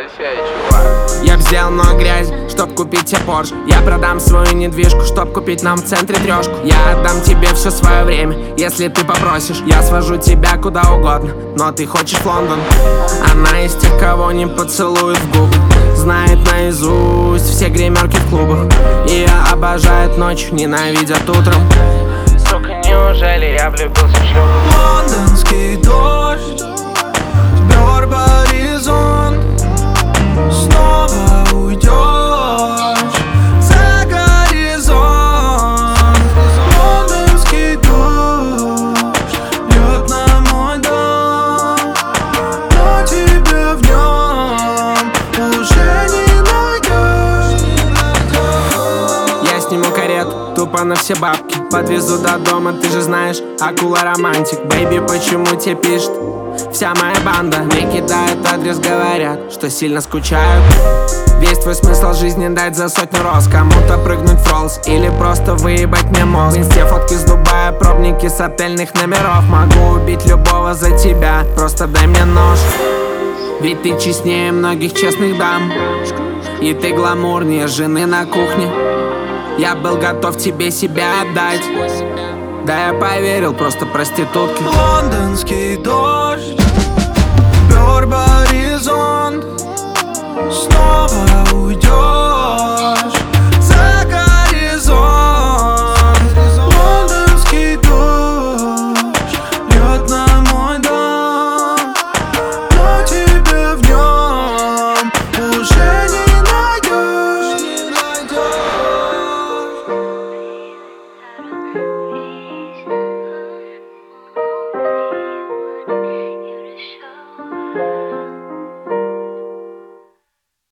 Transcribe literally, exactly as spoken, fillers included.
сядь, чувак. Я взял много грязи, чтоб купить тебе Порш. Я продам свою недвижку, чтоб купить нам в центре трешку. Я отдам тебе все свое время, если ты попросишь. Я свожу тебя куда угодно, но ты хочешь в Лондон. Она из тех, кого не поцелует в губы, знает наизусть все гримерки в клубах. И я обожает ночью, ненавидят утром. Сука, неужели я влюбился в шлюху? Лондонский дождь сбер горизонт. Снова уйдешь за горизонт. Лондонский дождь льет на мой дом, но тебя в нем уже не найдешь. Я сниму карету, тупо на все бабки, подвезу до дома, ты же знаешь, акула романтик. Бэйби, почему тебе пишет вся моя банда? Мне кидают адрес, говорят, что сильно скучают. Весь твой смысл жизни дать за сотню роз, кому-то прыгнуть в Роллс или просто выебать мне мозг. В инсте фотки с Дубая, пробники с отельных номеров. Могу убить любого за тебя, просто дай мне нож. Ведь ты честнее многих честных дам, и ты гламурнее жены на кухне. Я был готов тебе себя отдать, да я поверил, просто проститутки. Лондонский дождь сбер горизонт. Снова уйдешь